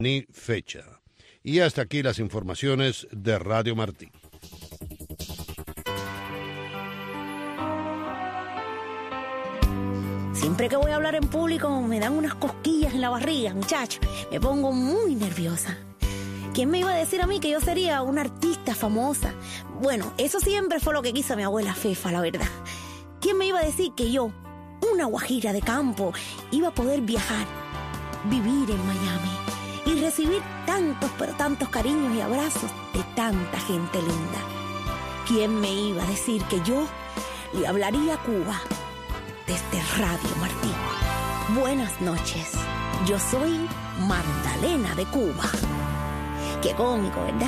ni fecha. Y hasta aquí las informaciones de Radio Martí. Siempre que voy a hablar en público me dan unas cosquillas en la barriga, muchacho. Me pongo muy nerviosa. ¿Quién me iba a decir a mí que yo sería una artista famosa? Bueno, eso siempre fue lo que quiso mi abuela Fefa, la verdad. ¿Quién me iba a decir que yo, una guajira de campo, iba a poder viajar, vivir en Miami y recibir tantos, pero tantos cariños y abrazos de tanta gente linda? ¿Quién me iba a decir que yo le hablaría a Cuba desde Radio Martí? Buenas noches, yo soy Magdalena de Cuba. Qué cómico, ¿verdad?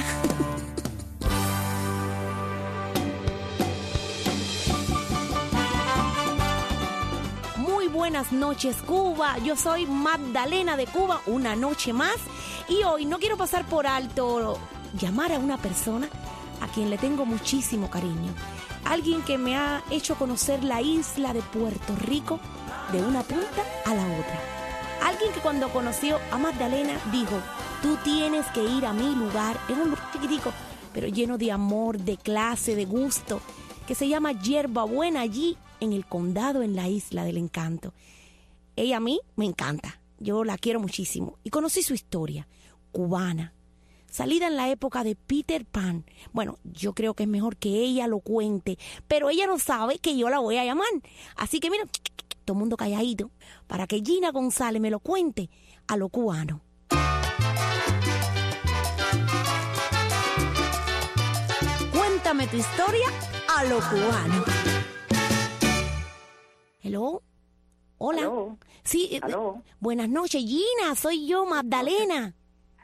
Muy buenas noches, Cuba. Yo soy Magdalena de Cuba, una noche más. Y hoy no quiero pasar por alto llamar a una persona a quien le tengo muchísimo cariño. Alguien que me ha hecho conocer la isla de Puerto Rico de una punta a la otra. Alguien que cuando conoció a Magdalena dijo: tú tienes que ir a mi lugar. Es un lugar chiquitico, pero lleno de amor, de clase, de gusto, que se llama Hierbabuena, allí en el condado, en la Isla del Encanto. Ella a mí me encanta, yo la quiero muchísimo. Y conocí su historia, cubana, salida en la época de Peter Pan. Bueno, yo creo que es mejor que ella lo cuente, pero ella no sabe que yo la voy a llamar. Así que mira, todo el mundo calladito, para que Gina González me lo cuente a lo cubano. Cuéntame tu historia a lo cubano. Hello. Hola. Hello. Sí. Hello. Buenas noches, Gina. Soy yo, Magdalena.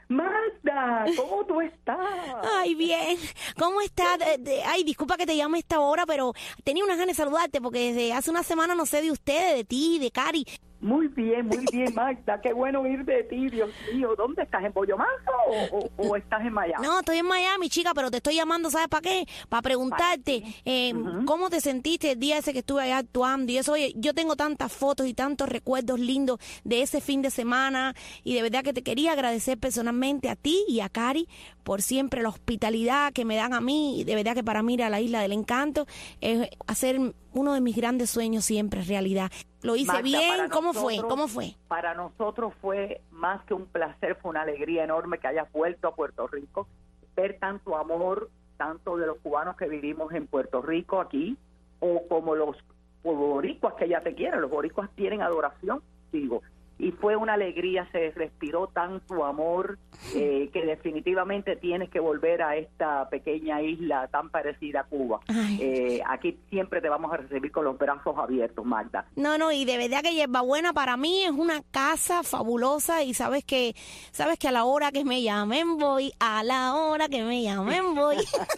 Magda, ¿cómo tú estás? Ay, bien. ¿Cómo estás? Ay, disculpa que te llame a esta hora, pero tenía unas ganas de saludarte porque desde hace una semana no sé de ustedes, de ti, de Cari. Muy bien, Magda. Qué bueno oír de ti, Dios mío. ¿Dónde estás? ¿En Boyomanso o estás en Miami? No, estoy en Miami, chica, pero te estoy llamando, ¿sabes para qué? Para preguntarte cómo te sentiste el día ese que estuve allá actuando y eso. Oye, yo tengo tantas fotos y tantos recuerdos lindos de ese fin de semana y de verdad que te quería agradecer personalmente a ti y a Cari por siempre la hospitalidad que me dan a mí. Y de verdad que para mí ir a la Isla del Encanto es hacer uno de mis grandes sueños siempre realidad. Lo hice Magda, bien. ¿Cómo fue? Para nosotros fue más que un placer, fue una alegría enorme que hayas vuelto a Puerto Rico, ver tanto amor, tanto de los cubanos que vivimos en Puerto Rico aquí, o como los boricuas que ya te quieren. Los boricuas tienen adoración, digo. Y fue una alegría, se respiró tanto amor que definitivamente tienes que volver a esta pequeña isla tan parecida a Cuba. Aquí siempre te vamos a recibir con los brazos abiertos, Magda. No, y de verdad que Hierbabuena para mí es una casa fabulosa y sabes que a la hora que me llamen voy, a la hora que me llamen voy.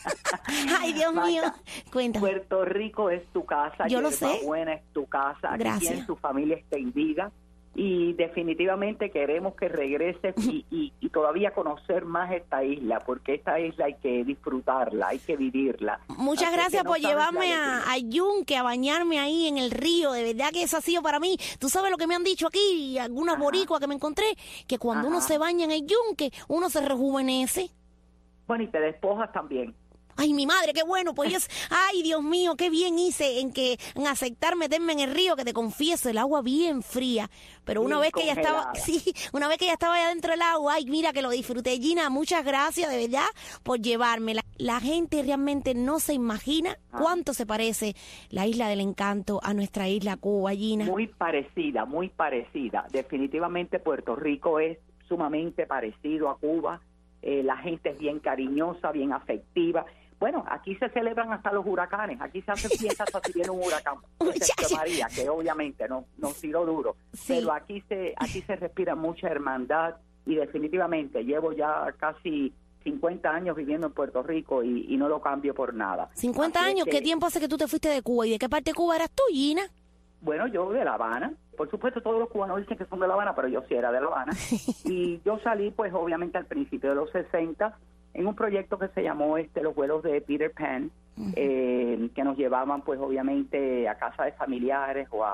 Ay, Dios Magda, mío, cuéntame. Puerto Rico es tu casa, Yo lo sé. Hierbabuena es tu casa, aquí Gracias. tienes tu familia extendida. Y definitivamente queremos que regreses y todavía conocer más esta isla, porque esta isla hay que disfrutarla, hay que vivirla. Muchas Así gracias que no por sabes llevarme la a Yunque, a bañarme ahí en el río. De verdad que eso ha sido para mí. Tú sabes lo que me han dicho aquí, algunas boricuas que me encontré, que cuando uno se baña en el Yunque, uno se rejuvenece. Bueno, y te despojas también. Ay, mi madre, qué bueno, pues ay, Dios mío, qué bien hice en aceptar meterme en el río, que te confieso, el agua bien fría, pero una vez que ya estaba, una vez que ya estaba allá dentro del agua, ay, mira que lo disfruté. Gina, muchas gracias de verdad por llevarme. La gente realmente no se imagina cuánto se parece la Isla del Encanto a nuestra isla Cuba, Gina. Muy parecida, muy parecida. Definitivamente Puerto Rico es sumamente parecido a Cuba. La gente es bien cariñosa, bien afectiva. Bueno, aquí se celebran hasta los huracanes, aquí se hacen fiestas hasta si viene un huracán, excepto María, que obviamente nos tiró duro, pero aquí se respira mucha hermandad y definitivamente llevo ya casi 50 años viviendo en Puerto Rico y no lo cambio por nada. 50 Así años, que, ¿qué tiempo hace que tú te fuiste de Cuba y de qué parte de Cuba eras tú, Gina? Bueno, yo de La Habana. Por supuesto, todos los cubanos dicen que son de La Habana, pero yo sí era de La Habana. Y yo salí, pues, obviamente, al principio de los 60, en un proyecto que se llamó los vuelos de Peter Pan, que nos llevaban, pues, obviamente, a casa de familiares o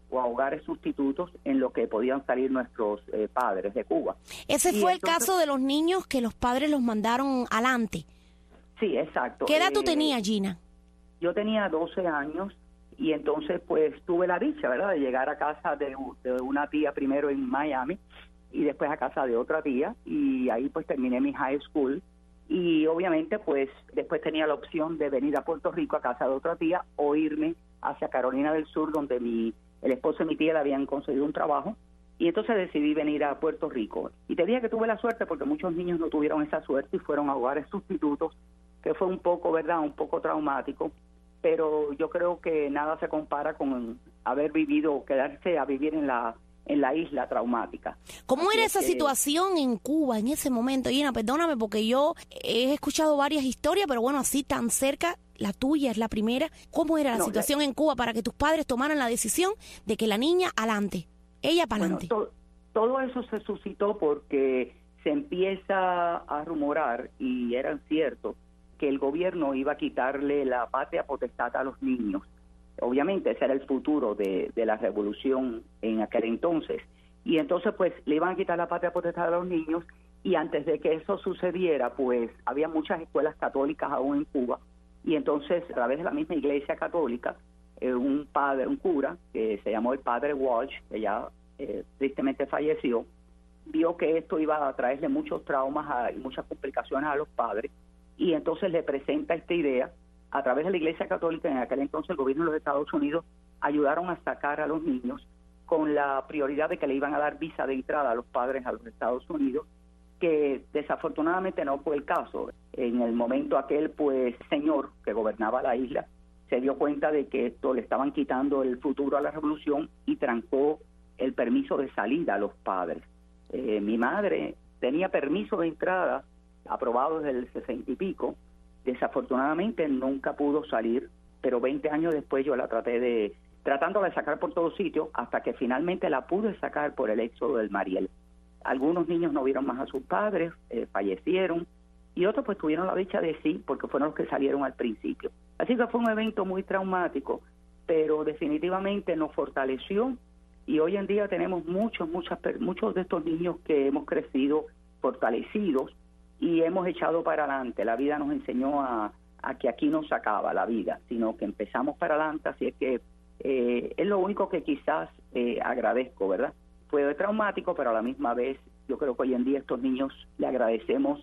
o a hogares sustitutos en lo que podían salir nuestros padres de Cuba. Ese fue el caso de los niños que los padres los mandaron adelante. Sí, exacto. ¿Qué edad tú tenías, Gina? Yo tenía 12 años y entonces pues tuve la dicha, ¿verdad?, de llegar a casa de una tía primero en Miami y después a casa de otra tía, y ahí pues terminé mi high school. Y obviamente pues después tenía la opción de venir a Puerto Rico a casa de otra tía o irme hacia Carolina del Sur, donde el esposo de mi tía le habían conseguido un trabajo, y entonces decidí venir a Puerto Rico. Y te dije que tuve la suerte porque muchos niños no tuvieron esa suerte y fueron a hogares sustitutos, que fue un poco, ¿verdad?, un poco traumático, pero yo creo que nada se compara con haber vivido, quedarse a vivir en la isla traumática. ¿Cómo era esa situación en Cuba en ese momento? Gina, perdóname porque yo he escuchado varias historias, pero bueno, así tan cerca, la tuya es la primera. ¿Cómo era la situación en Cuba para que tus padres tomaran la decisión de que la niña adelante, ella para adelante? Todo eso se suscitó porque se empieza a rumorar, y era cierto, que el gobierno iba a quitarle la patria potestad a los niños. Obviamente ese era el futuro de la revolución en aquel entonces. Y entonces pues le iban a quitar la patria potestad a los niños, y antes de que eso sucediera pues había muchas escuelas católicas aún en Cuba, y entonces a través de la misma iglesia católica, un cura que se llamó el padre Walsh, que ya tristemente falleció, vio que esto iba a traerle muchos traumas y muchas complicaciones a los padres, y entonces le presenta esta idea. A través de la Iglesia Católica, en aquel entonces el gobierno de los Estados Unidos ayudaron a sacar a los niños con la prioridad de que le iban a dar visa de entrada a los padres a los Estados Unidos, que desafortunadamente no fue el caso. En el momento aquel, pues, señor que gobernaba la isla se dio cuenta de que esto le estaban quitando el futuro a la revolución y trancó el permiso de salida a los padres. Mi madre tenía permiso de entrada aprobado desde el 60 y pico. Desafortunadamente nunca pudo salir, pero 20 años después yo la tratando de sacar por todos sitios, hasta que finalmente la pude sacar por el éxodo del Mariel. Algunos niños no vieron más a sus padres, fallecieron, y otros pues tuvieron la dicha de sí, porque fueron los que salieron al principio. Así que fue un evento muy traumático, pero definitivamente nos fortaleció, y hoy en día tenemos muchos de estos niños que hemos crecido fortalecidos, y hemos echado para adelante. La vida nos enseñó a que aquí no se acaba la vida, sino que empezamos para adelante. Así es que es lo único que quizás agradezco, ¿verdad? Fue traumático, pero a la misma vez yo creo que hoy en día estos niños le agradecemos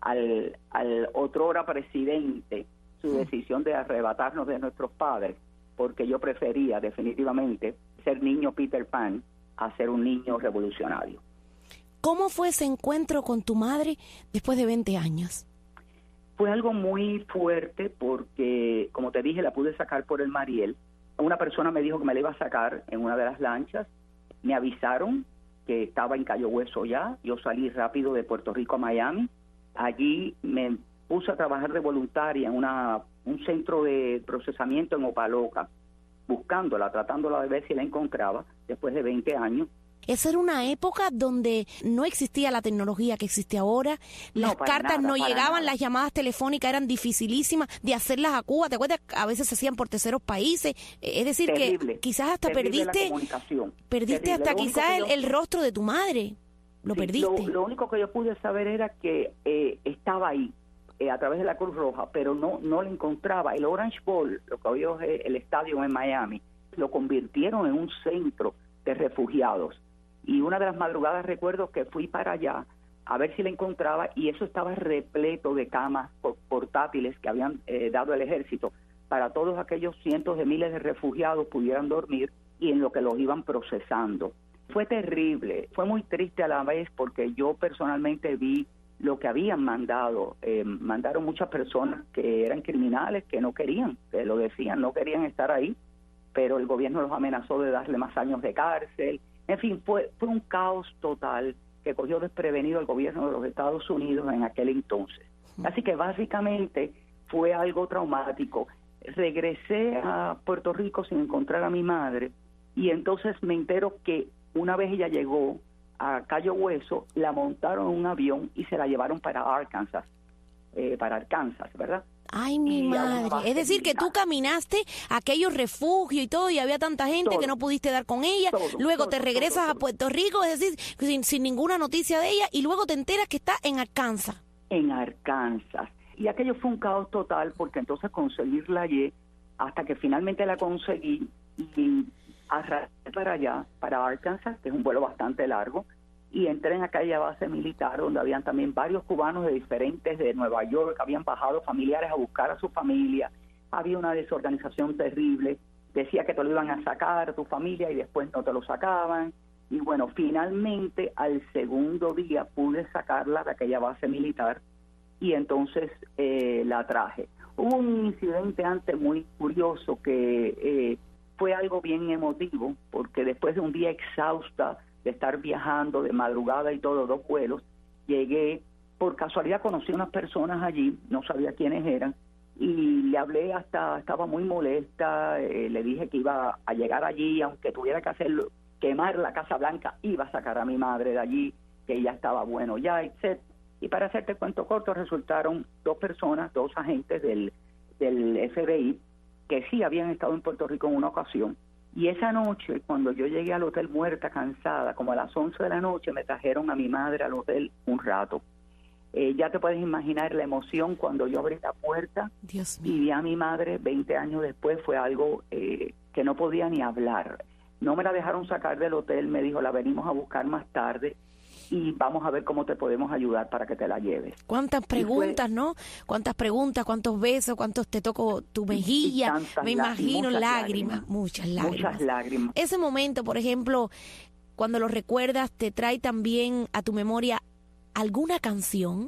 al otrora presidente su decisión de arrebatarnos de nuestros padres, porque yo prefería definitivamente ser niño Peter Pan a ser un niño revolucionario. ¿Cómo fue ese encuentro con tu madre después de 20 años? Fue algo muy fuerte porque, como te dije, la pude sacar por el Mariel. Una persona me dijo que me la iba a sacar en una de las lanchas. Me avisaron que estaba en Cayo Hueso ya. Yo salí rápido de Puerto Rico a Miami. Allí me puse a trabajar de voluntaria en un centro de procesamiento en Opa-locka, buscándola, tratándola de ver si la encontraba después de 20 años. Esa era una época donde no existía la tecnología que existe ahora, las cartas no llegaban, las llamadas telefónicas eran dificilísimas de hacerlas a Cuba, ¿te acuerdas? A veces se hacían por terceros países, es decir, terrible, que quizás hasta perdiste hasta quizás el rostro de tu madre, lo perdiste. Lo único que yo pude saber era que estaba ahí, a través de la Cruz Roja, pero no la encontraba. El Orange Bowl, lo que hoy es el estadio en Miami, lo convirtieron en un centro de refugiados. Y una de las madrugadas recuerdo que fui para allá a ver si la encontraba, y eso estaba repleto de camas portátiles que habían dado el ejército para todos aquellos cientos de miles de refugiados pudieran dormir y en lo que los iban procesando. Fue terrible, fue muy triste a la vez porque yo personalmente vi lo que habían mandado. Mandaron muchas personas que eran criminales, que no querían, que lo decían, no querían estar ahí, pero el gobierno los amenazó de darle más años de cárcel. En fin, fue un caos total que cogió desprevenido el gobierno de los Estados Unidos en aquel entonces. Así que básicamente fue algo traumático. Regresé a Puerto Rico sin encontrar a mi madre, y entonces me entero que una vez ella llegó a Cayo Hueso, la montaron en un avión y se la llevaron para Arkansas, ¿verdad? Ay, mi y a una madre. base Es decir, que tú militar. caminaste a aquellos refugios y todo, y había tanta gente Todo. que no pudiste dar con ella. Todo, Luego todo, te regresas todo. a Puerto Rico, es decir, sin ninguna noticia de ella, y luego te enteras que está en Arkansas. En Arkansas. Y aquello fue un caos total, porque entonces conseguirla allí, hasta que finalmente la conseguí, y arrastré para allá, para Arkansas, que es un vuelo bastante largo, y entré en aquella base militar donde habían también varios cubanos de Nueva York, habían bajado familiares a buscar a su familia. Había una desorganización terrible, decía que te lo iban a sacar tu familia y después no te lo sacaban. Y bueno, finalmente al segundo día pude sacarla de aquella base militar y entonces la traje. Hubo un incidente antes muy curioso que fue algo bien emotivo, porque después de un día exhausta de estar viajando de madrugada y todo, 2 vuelos, llegué, por casualidad conocí unas personas allí, no sabía quiénes eran, y le hablé estaba muy molesta, le dije que iba a llegar allí, aunque tuviera que hacerlo, quemar la Casa Blanca, iba a sacar a mi madre de allí, que ella estaba bueno ya, etc. Y para hacerte cuento corto, resultaron 2 personas, 2 agentes del FBI, que sí habían estado en Puerto Rico en una ocasión. Y esa noche, cuando yo llegué al hotel muerta, cansada, como a las 11 de la noche, me trajeron a mi madre al hotel un rato. Ya te puedes imaginar la emoción cuando yo abrí la puerta. Dios mío. Y vi a mi madre 20 años después. Fue algo que no podía ni hablar. No me la dejaron sacar del hotel, me dijo, la venimos a buscar más tarde y vamos a ver cómo te podemos ayudar para que te la lleves. Cuántas preguntas, ¿no? Cuántas preguntas, cuántos besos, cuántos te tocó tu mejilla. Me imagino lágrimas, muchas lágrimas. Muchas lágrimas. Ese momento, por ejemplo, cuando lo recuerdas, ¿te trae también a tu memoria alguna canción?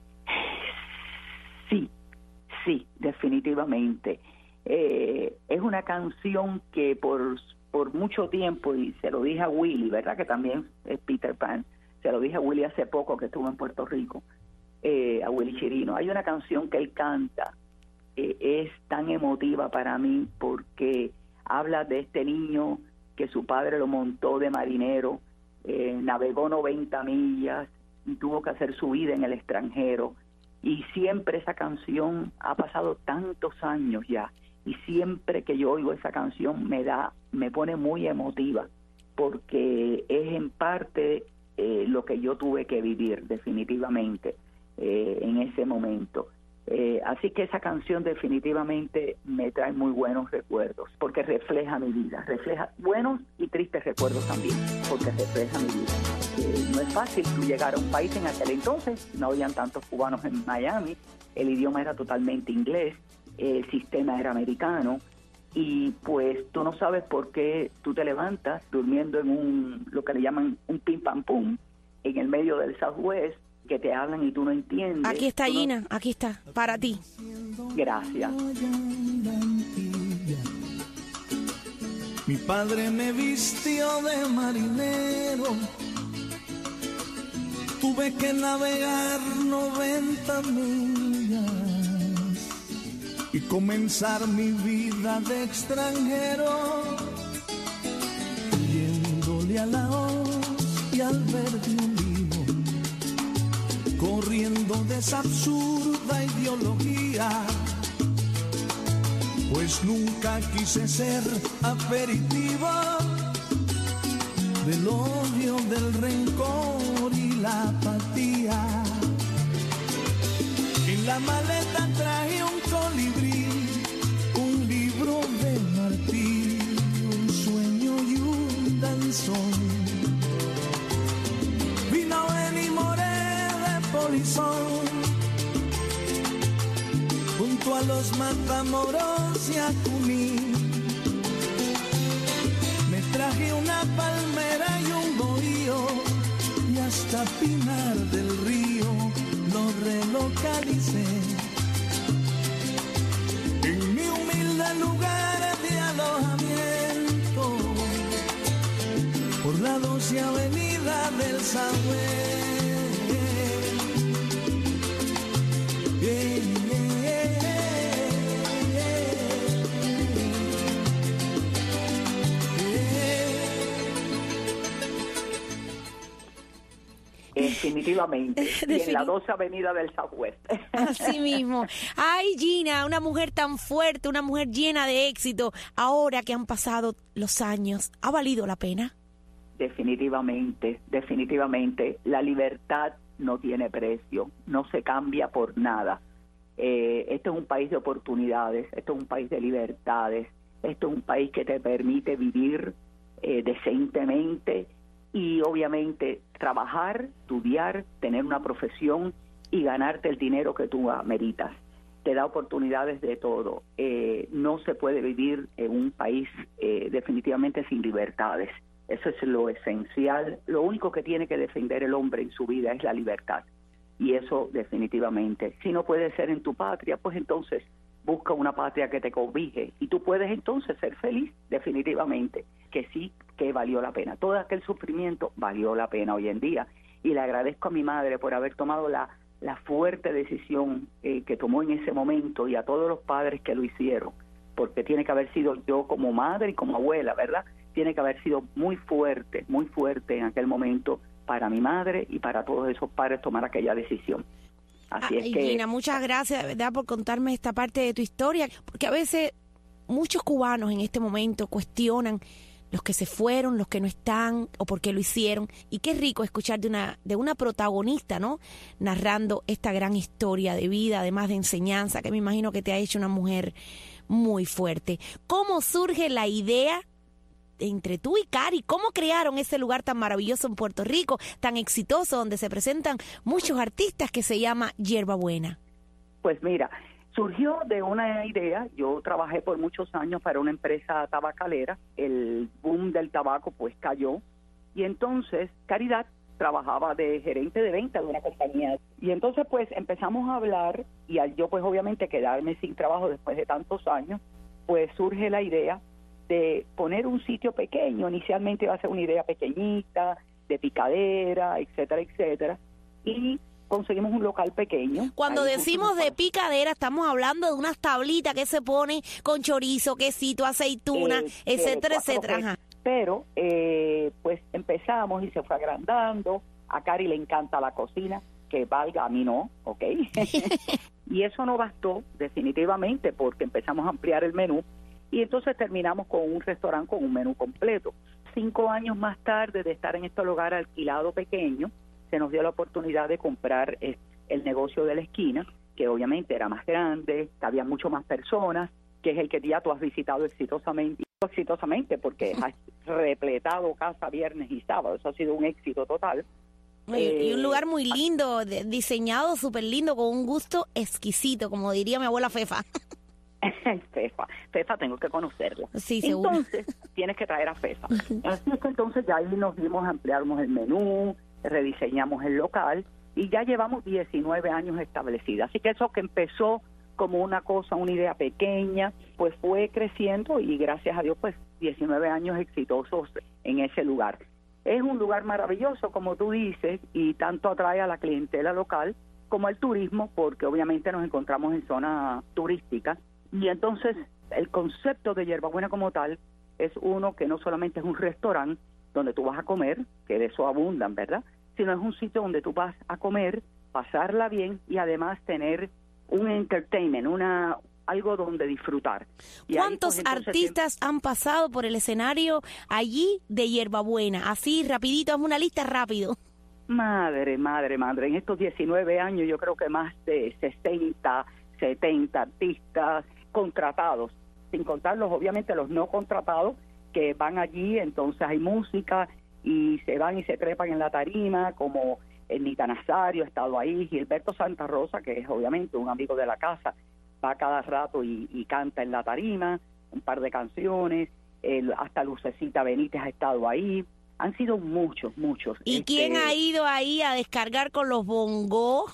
Sí, definitivamente. Es una canción que por mucho tiempo, y se lo dije a Willy, ¿verdad? Que también es Peter Pan. Se lo dije a Willy hace poco que estuvo en Puerto Rico, a Willy Chirino. Hay una canción que él canta, es tan emotiva para mí porque habla de este niño que su padre lo montó de marinero, navegó 90 millas y tuvo que hacer su vida en el extranjero. Y siempre esa canción, ha pasado tantos años ya, y siempre que yo oigo esa canción me pone muy emotiva, porque es en parte lo que yo tuve que vivir definitivamente en ese momento. Así que esa canción definitivamente me trae muy buenos recuerdos, porque refleja mi vida, refleja buenos y tristes recuerdos también, porque refleja mi vida. No es fácil tú llegar a un país en aquel entonces, no habían tantos cubanos en Miami, el idioma era totalmente inglés, el sistema era americano, y pues tú no sabes por qué tú te levantas durmiendo en lo que le llaman un pim pam pum, en el medio del Southwest, que te hablan y tú no entiendes. Aquí está, Gina, aquí está, para ti. Gracias. Mi padre me vistió de marinero, tuve que navegar 90 millas y comenzar mi vida de extranjero, yéndole a la hoz y al verde olivo, corriendo de esa absurda ideología, pues nunca quise ser aperitivo del odio, del rencor y la apatía. En la maleta traje un colibrí, un libro de Martí, un sueño y un danzón. Vino Benny Moré de Polizón, junto a los Matamoros y a Cuní. Me traje una palmera y un bohío, y hasta Pinar del Río lo relocalicé. En mi humilde lugar de alojamiento, por la 12 avenida del Southwest. definitivamente. Y en la 12 Avenida del Southwest. Así mismo. Ay, Gina, una mujer tan fuerte, una mujer llena de éxito. Ahora que han pasado los años, ¿ha valido la pena? Definitivamente, definitivamente. La libertad no tiene precio, no se cambia por nada. Este es un país de oportunidades, este es un país de libertades, este es un país que te permite vivir decentemente y obviamente trabajar, estudiar, tener una profesión y ganarte el dinero que tú meritas. Te da oportunidades de todo. No se puede vivir en un país definitivamente sin libertades. Eso es lo esencial. Lo único que tiene que defender el hombre en su vida es la libertad. Y eso definitivamente. Si no puede ser en tu patria, pues entonces busca una patria que te cobije. Y tú puedes entonces ser feliz, definitivamente. Que sí, que valió la pena. Todo aquel sufrimiento valió la pena hoy en día. Y le agradezco a mi madre por haber tomado la fuerte decisión que tomó en ese momento y a todos los padres que lo hicieron. Porque tiene que haber sido yo como madre y como abuela, ¿verdad? Tiene que haber sido muy fuerte en aquel momento para mi madre y para todos esos padres tomar aquella decisión. Así es que... Gina, muchas gracias, de verdad, por contarme esta parte de tu historia, porque a veces muchos cubanos en este momento cuestionan los que se fueron, los que no están, o por qué lo hicieron, y qué rico escuchar de una protagonista, ¿no?, narrando esta gran historia de vida, además de enseñanza, que me imagino que te ha hecho una mujer muy fuerte. ¿Cómo surge la idea entre tú y Cari? ¿Cómo crearon ese lugar tan maravilloso en Puerto Rico, tan exitoso, donde se presentan muchos artistas, que se llama Hierbabuena? Pues mira, surgió de una idea. Yo trabajé por muchos años para una empresa tabacalera. El boom del tabaco pues cayó. Y entonces Caridad trabajaba de gerente de venta de una compañía. Y entonces pues empezamos a hablar y al yo pues obviamente quedarme sin trabajo después de tantos años, pues surge la idea de poner un sitio pequeño. Inicialmente iba a ser una idea pequeñita, de picadera, etcétera, etcétera, y conseguimos un local pequeño. Cuando ahí decimos de picadera, estamos hablando de unas tablitas que se ponen con chorizo, quesito, aceituna, etcétera, etcétera. Ajá. Pero pues empezamos y se fue agrandando. A Cari le encanta la cocina, que valga, a mí no, ¿ok? Y eso no bastó definitivamente, porque empezamos a ampliar el menú. Y entonces terminamos con un restaurante con un menú completo. 5 años más tarde de estar en este lugar alquilado pequeño, se nos dio la oportunidad de comprar el negocio de la esquina, que obviamente era más grande, que había mucho más personas, que es el que ya tú has visitado exitosamente, porque has repletado casa viernes y sábado. Eso ha sido un éxito total. Y un lugar muy lindo, diseñado súper lindo, con un gusto exquisito, como diría mi abuela Fefa. Fefa tengo que conocerla. Sí, seguro. Entonces tienes que traer a Fefa. Así es que entonces ya ahí nos dimos, ampliamos el menú, rediseñamos el local y ya llevamos 19 años establecida. Así que eso que empezó como una idea pequeña, pues fue creciendo y gracias a Dios pues 19 años exitosos en ese lugar. Es un lugar maravilloso, como tú dices, y tanto atrae a la clientela local como al turismo, porque obviamente nos encontramos en zona turística. Y entonces el concepto de Hierbabuena como tal es uno que no solamente es un restaurante donde tú vas a comer, que de eso abundan, ¿verdad?, sino es un sitio donde tú vas a comer, pasarla bien y además tener un entertainment, algo donde disfrutar. Y ¿cuántos ahí, pues, artistas han pasado por el escenario allí de Hierbabuena? Así, rapidito, hazme una lista rápido. Madre. En estos 19 años yo creo que más de 60, 70 artistas contratados, sin contar obviamente los no contratados que van allí. Entonces hay música y se van y se trepan en la tarima, como Nita Nazario ha estado ahí, Gilberto Santa Rosa, que es obviamente un amigo de la casa, va cada rato y canta en la tarima un par de canciones. Hasta Lucecita Benítez ha estado ahí. Han sido muchos. ¿Y quién ha ido ahí a descargar con los bongos?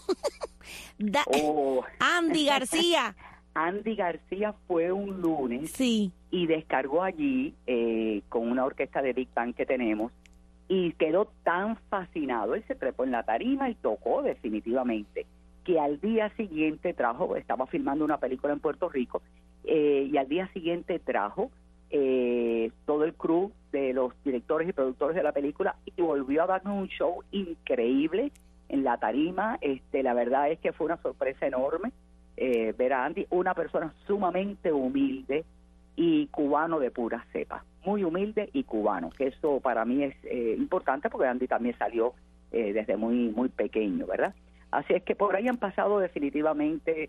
Andy García. Andy García fue un lunes, sí, y descargó allí con una orquesta de Big Band que tenemos, y quedó tan fascinado. Él se trepó en la tarima y tocó definitivamente, que al día siguiente estaba filmando una película en Puerto Rico, y al día siguiente trajo todo el crew de los directores y productores de la película y volvió a darnos un show increíble en la tarima. La verdad es que fue una sorpresa enorme ver a Andy, una persona sumamente humilde y cubano de pura cepa, muy humilde y cubano, que eso para mí es importante porque Andy también salió desde muy pequeño, ¿verdad? Así es que por ahí han pasado definitivamente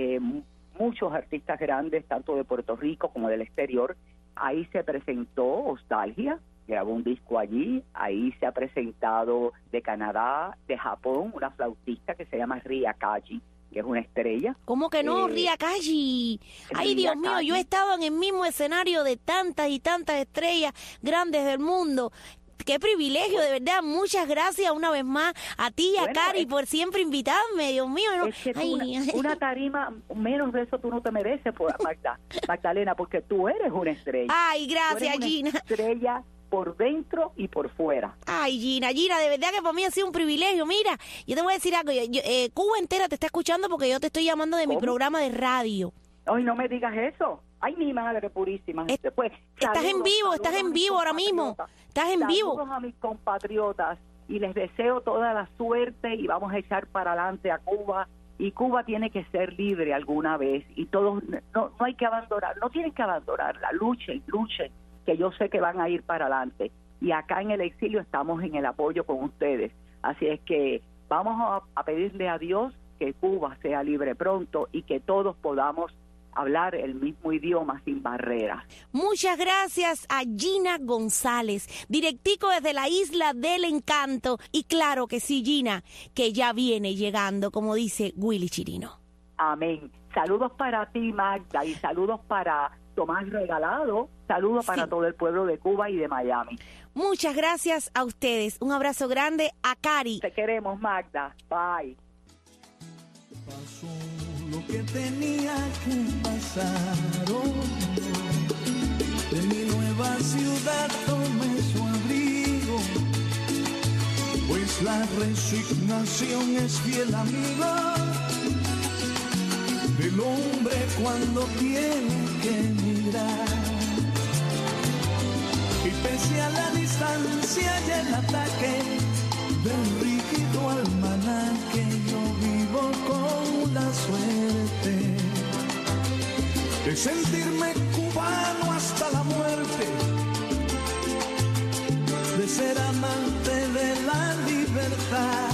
muchos artistas grandes, tanto de Puerto Rico como del exterior. Ahí se presentó Nostalgia, grabó un disco allí. Ahí se ha presentado de Canadá, de Japón, una flautista que se llama Ria Kaji, que es una estrella. ¿Cómo que no, Ria Kaji? Ay, Dios mío, yo he estado en el mismo escenario de tantas y tantas estrellas grandes del mundo. Qué privilegio, de verdad. Muchas gracias una vez más a ti y a Cari por siempre invitarme, Dios mío. ¿No? Es que una tarima, menos de eso tú no te mereces, Magdalena, porque tú eres una estrella. Ay, gracias, Gina. Estrella por dentro y por fuera. Ay, Gina, de verdad que para mí ha sido un privilegio. Mira, yo te voy a decir algo. Cuba entera te está escuchando porque yo te estoy llamando de mi programa de radio. Ay, no me digas eso. Ay, mi madre purísima. Después, estás en vivo ahora mismo. Estás en vivo. Saludos a mis compatriotas y les deseo toda la suerte y vamos a echar para adelante a Cuba. Y Cuba tiene que ser libre alguna vez y todos, no hay que abandonar, no tienen que abandonarla. Luchen, que yo sé que van a ir para adelante. Y acá en el exilio estamos en el apoyo con ustedes. Así es que vamos a pedirle a Dios que Cuba sea libre pronto y que todos podamos hablar el mismo idioma sin barreras. Muchas gracias a Gina González, directico desde la Isla del Encanto. Y claro que sí, Gina, que ya viene llegando, como dice Willy Chirino. Amén. Saludos para ti, Magda, y saludos para Tomás Regalado. Saludos para todo el pueblo de Cuba y de Miami. Muchas gracias a ustedes. Un abrazo grande a Cari. Te queremos, Magda. Bye. Pasó lo que tenía que pasar. De mi nueva ciudad tomé su abrigo, pues la resignación es fiel amigo del hombre cuando tiene que emigrar. Y pese a la distancia y el ataque del rígido almanaque, yo vivo con la suerte de sentirme cubano hasta la muerte, de ser amante de la libertad.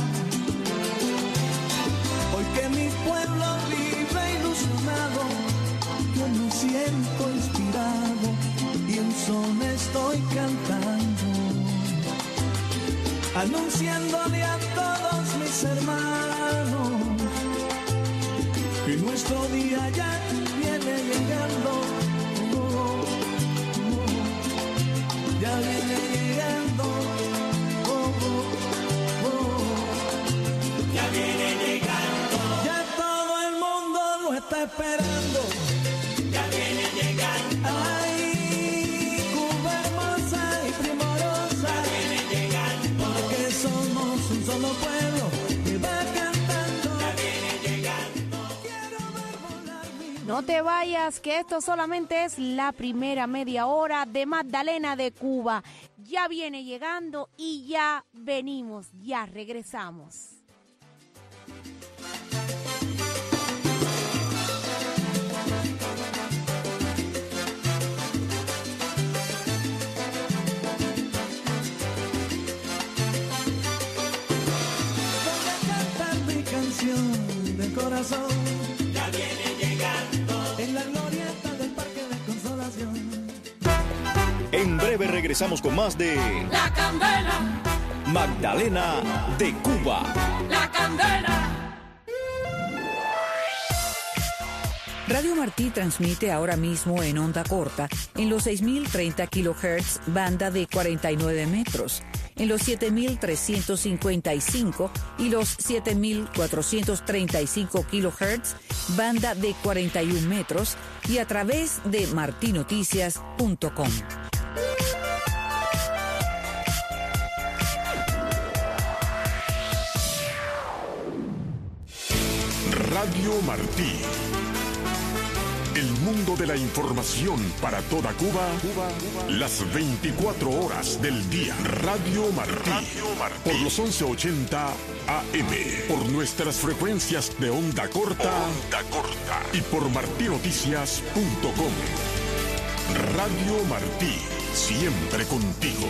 Hoy que mi pueblo vive ilusionado, yo me siento inspirado y en son estoy cantando, anunciándole a todos mis hermanos que nuestro día ya viene llegando. Ya viene llegando. Ya viene llegando. Ya todo el mundo lo está esperando. Ya viene llegando. Ay, Cuba hermosa y primorosa. Ya viene llegando. Porque somos un solo pueblo que va cantando. Ya viene llegando. Quiero ver volar mi... No te vayas, que esto solamente es la primera media hora de Magdalena de Cuba. Ya viene llegando y ya venimos, ya regresamos. Voy a cantar mi canción del corazón. Ya viene llegando. En la glorieta del Parque de Consolación. En breve regresamos con más de La Candela, Magdalena de Cuba. La Candela. Radio Martí transmite ahora mismo en onda corta en los 6.030 kHz, banda de 49 metros, en los 7.355 y los 7.435 kHz, banda de 41 metros, y a través de martinoticias.com. Radio Martí. El mundo de la información para toda Cuba, las 24 horas del día. Radio Martí. Por los 1180 AM. Por nuestras frecuencias de onda corta. Y por martinoticias.com. Radio Martí. Siempre contigo.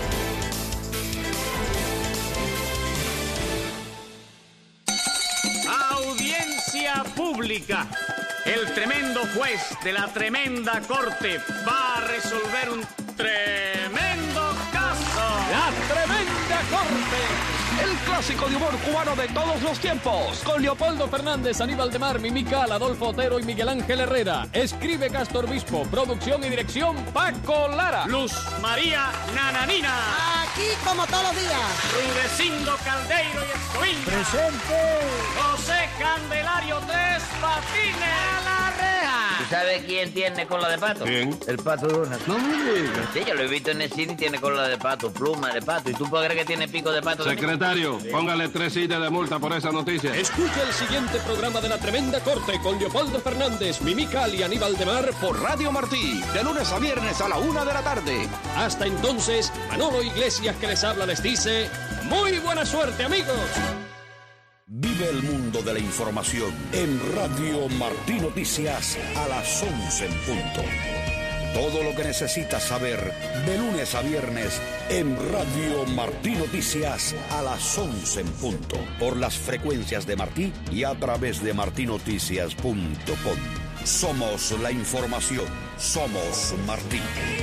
Audiencia pública. El tremendo juez de la tremenda corte va a resolver un tremendo caso. La tremenda corte. El clásico de humor cubano de todos los tiempos. Con Leopoldo Fernández, Aníbal de Mar, Mimical, Adolfo Otero y Miguel Ángel Herrera. Escribe Castro Obispo. Producción y dirección Paco Lara. Luz María Nananina. Aquí como todos los días. Rudecindo Caldeiro y Escoviña. Presente. José Candelario Tres Patines. A la reja. ¿Tú sabes quién tiene cola de pato? ¿Quién? El pato Donald. No me digas. Sí, yo lo he visto en el cine y tiene cola de pato, pluma de pato. ¿Y tú puedes creer que tiene pico de pato? Secretario, póngale 3 sillas de multa por esa noticia. Escucha el siguiente programa de La Tremenda Corte con Leopoldo Fernández, Mimical y Aníbal de Mar por Radio Martí, de lunes a viernes a la 1 de la tarde. Hasta entonces, Manolo Iglesias que les habla les dice, ¡muy buena suerte, amigos! Vive el mundo de la información en Radio Martí Noticias a las 11 en punto. Todo lo que necesitas saber de lunes a viernes en Radio Martí Noticias a las 11 en punto. Por las frecuencias de Martí y a través de martinoticias.com. Somos la información. Somos Martí.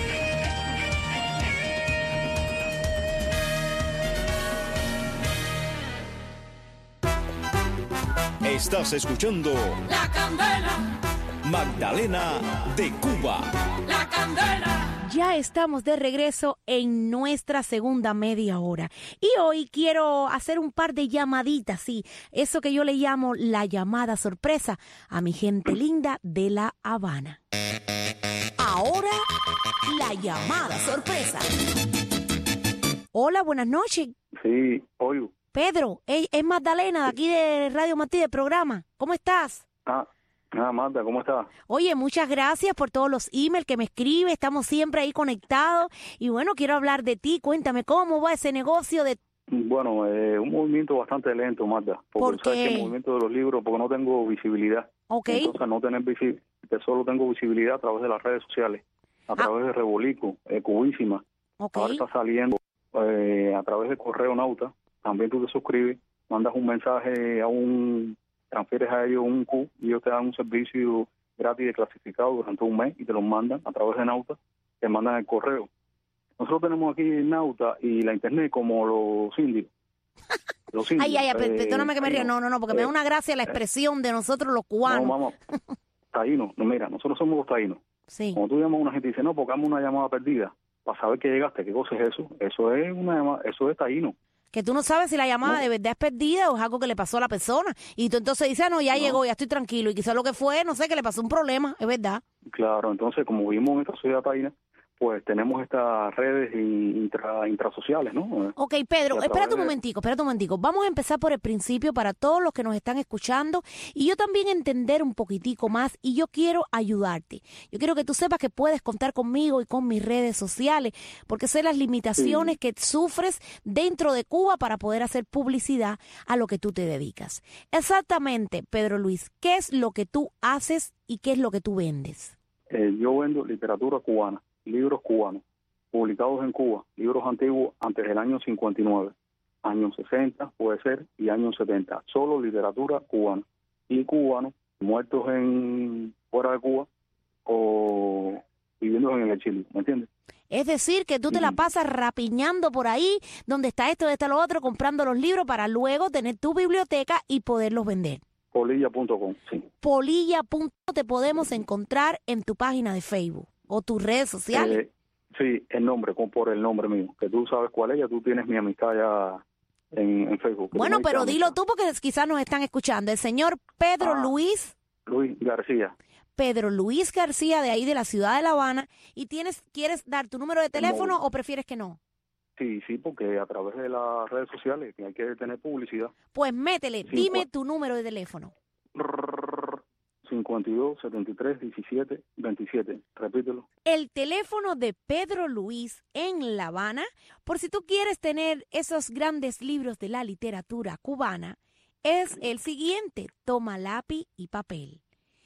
Estás escuchando La Candela, Magdalena de Cuba. La Candela. Ya estamos de regreso en nuestra segunda media hora. Y hoy quiero hacer un par de llamaditas, sí, eso que yo le llamo la llamada sorpresa a mi gente linda de La Habana. Ahora, la llamada sorpresa. Hola, buenas noches. Sí, oigo. Pedro, es Magdalena de aquí de Radio Martí, del programa. ¿Cómo estás? Magda, ¿cómo estás? Oye, muchas gracias por todos los emails que me escribes. Estamos siempre ahí conectados. Y bueno, quiero hablar de ti. Cuéntame, ¿cómo va ese negocio de...? Bueno, un movimiento bastante lento, Magda. ¿Por qué? Sabes que el movimiento de los libros, porque no tengo visibilidad. Ok. Entonces, no tener solo tengo visibilidad a través de las redes sociales, a través de Rebolico, Cubísima. Okay. Ahora está saliendo a través de Correo Nauta. También tú te suscribes, mandas un mensaje transfieres a ellos un Q y ellos te dan un servicio gratis de clasificado durante un mes y te lo mandan a través de Nauta, te mandan el correo. Nosotros tenemos aquí Nauta y la internet como los indios. Los indios. Perdóname que me ría. No, porque me da una gracia la expresión de nosotros los cubanos. No, vamos, taínos. No, mira, nosotros somos los taínos. Sí. Cuando tú llamas a una gente y dice, no, porque hagamos una llamada perdida, para saber que llegaste, ¿qué cosa es eso? Eso es taíno. Que tú no sabes si la llamada de verdad es perdida o es algo que le pasó a la persona. Y tú entonces dices, ya llegó, ya estoy tranquilo. Y quizás lo que fue, no sé, que le pasó un problema, es verdad. Claro, entonces como vivimos en esta sociedad taína, pues tenemos estas redes intrasociales, ¿no? Ok, Pedro, espérate un momentico. Vamos a empezar por el principio para todos los que nos están escuchando y yo también entender un poquitico más y yo quiero ayudarte. Yo quiero que tú sepas que puedes contar conmigo y con mis redes sociales porque sé las limitaciones que sufres dentro de Cuba para poder hacer publicidad a lo que tú te dedicas. Exactamente, Pedro Luis, ¿qué es lo que tú haces y qué es lo que tú vendes? Yo vendo literatura cubana. Libros cubanos, publicados en Cuba, libros antiguos antes del año 59, años 60 puede ser, y años 70, solo literatura cubana, y cubanos muertos fuera de Cuba o viviendo en el exilio, ¿me entiendes? Es decir, que tú te la pasas rapiñando por ahí, donde está esto, donde está lo otro, comprando los libros para luego tener tu biblioteca y poderlos vender. Polilla.com, sí. Polilla.com te podemos encontrar en tu página de Facebook. ¿O tus redes sociales? Sí, el nombre, por el nombre mío, que tú sabes cuál es, ya tú tienes mi amistad ya en Facebook. Bueno, pero dilo tú porque quizás nos están escuchando. El señor Pedro Luis García. Pedro Luis García, de ahí de la ciudad de La Habana. ¿Y quieres dar tu número de teléfono o prefieres que no? Sí, porque a través de las redes sociales hay que tener publicidad. Pues métele, dime tu número de teléfono. 5273-1727. Repítelo. El teléfono de Pedro Luis en La Habana, por si tú quieres tener esos grandes libros de la literatura cubana, es el siguiente. Toma lápiz y papel.